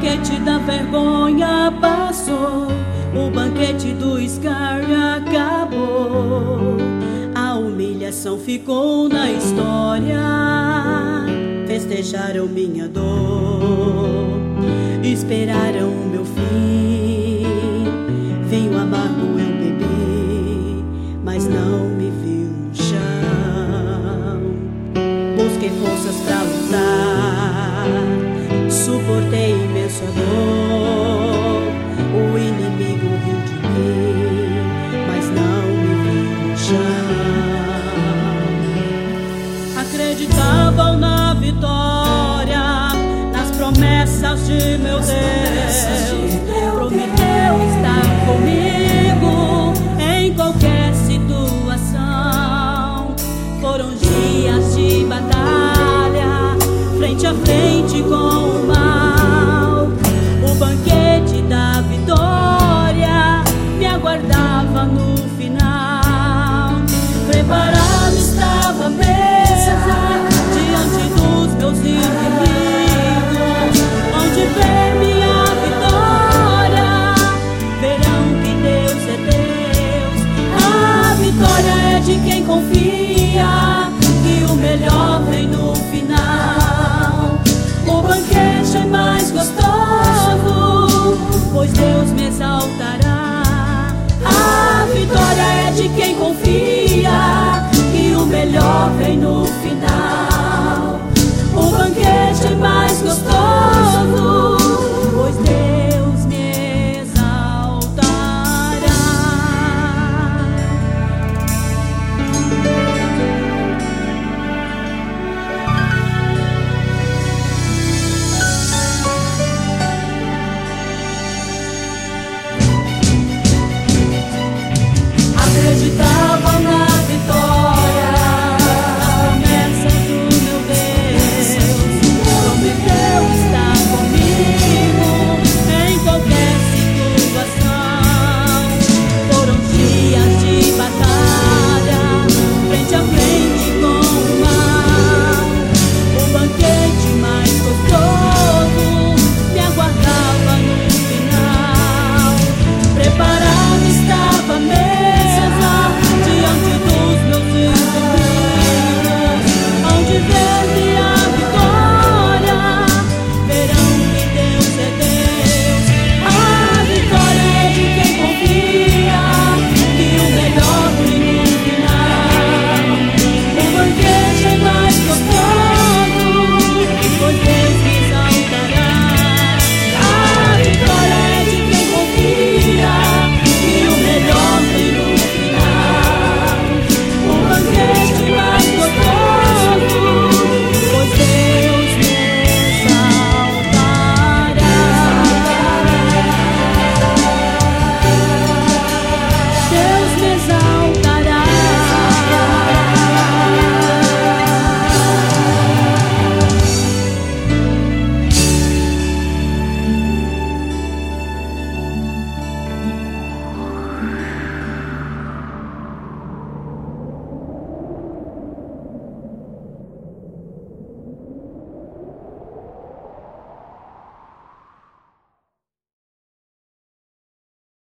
banquete da vergonha passou, o banquete do escárnio acabou. A humilhação ficou na história, festejaram minha dor, esperaram o meu fim. Vinho amargo eu bebi, mas não me viu no chão. Busquei forças pra lutar, suportei imensa dor. O inimigo riu de mim, mas não me viu no chão. Acreditavam na vitória, nas promessas de meu Deus. Prometeu estar comigo em qualquer situação. Foram dias de batalha, frente a frente com o mal. O banquete da vitória me aguardava no final. Preparado estava a mesa diante dos meus inimigos. Onde vem minha vitória, verão que Deus é Deus. A vitória é de quem confia que o melhor vem no final. O banquete é mais gostoso, pois Deus me exaltará. A vitória é de quem confia que o melhor vem no final. O banquete é mais gostoso,